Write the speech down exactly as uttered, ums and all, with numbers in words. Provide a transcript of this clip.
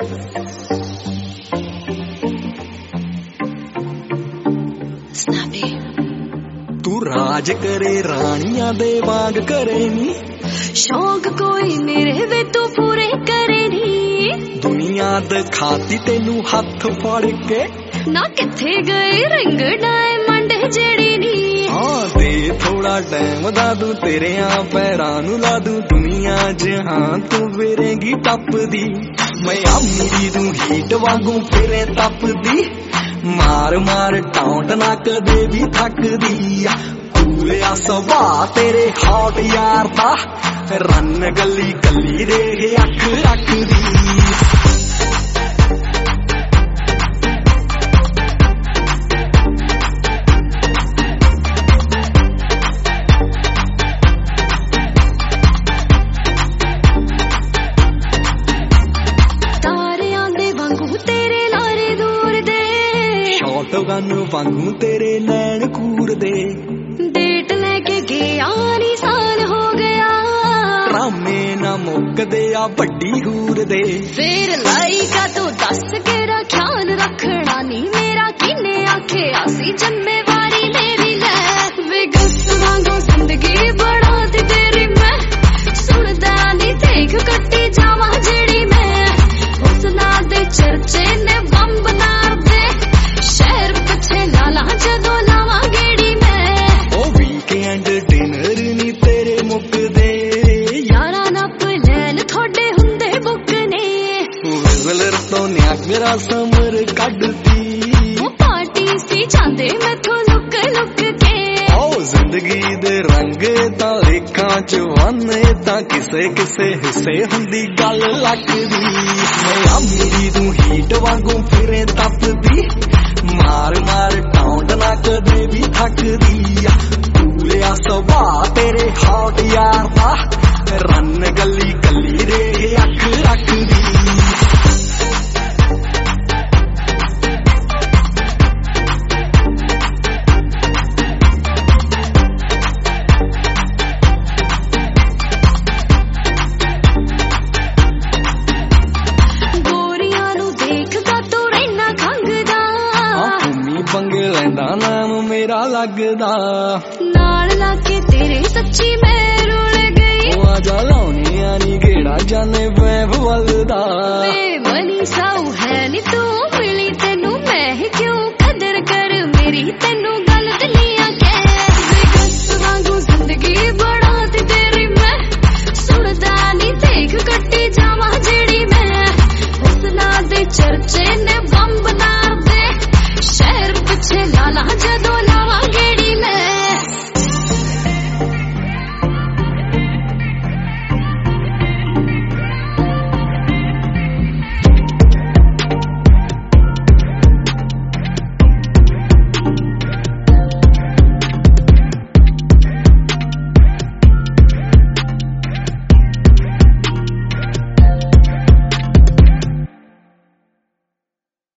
तू राज करे रानियां दे वांग करे नी, शौक कोई मेरे वे तू पूरे करे नी। दुनिया दिखाती तेनू हथ फड़ के, ना किथे गए रिंग डायमंड जेड़ी नी। हाँ दे थोड़ा टाइम दा दूं तेरे आ पैरां नू ला दूं, दुनिया जहां तू फिरेंगी टपदी, मैं आमी दूं हीट वांगू फिरे तपदी, मार मार टाउट ना कदे भी थकदी। पूरे सवा तेरे हॉट यार दा, रन गली गली रे अख अख दी। गन वांगू तेरे नैन कूर दे, डेट लेके गया नी साल हो गया, ड्रामे ना मुकदे आ बड्डी हूर दे। फिर लाई का तू दस के ख्याल रखना नी मेरा, किने आखे आसी जिम्मेवारी मेरी ले। विगस वांगू जिंदगी बड़ा दी तेरी मैं, सुनदा नी देख कट्टी जावा जेड़ी मैं, हुस्ना दे चर्चे ने बंब नार दे, शहर पीछे लाला जदों लावा गेड़ी मैं। ओ वीकेंड डिनर नी तेरे मुकदे, यारा नप लैन थोड़े हुंदे बुक ने, विज़लर तो न्यागरा समर कड्डदी, वो पार्टी सी जांदे मैथों लुक लुक के। ओ जिंदगी दे रंग तां लेखां च वन्ने तां किसे किसे हिस्से हुंदी गल लगदी, मैं आमी दूं हीट वांगू फिरे तपदी, मार मार टाउट ना कदे भी थकदी। पूरे सवा तेरे हॉट यार दा, रन गली गली रे अख अख दी। नाम मेरा लगदा, नाल लाके तेरे सच्ची मैं रुल गई, आजा लाउनी आनी गेड़ा जाने वैभ वलदा। मनी सा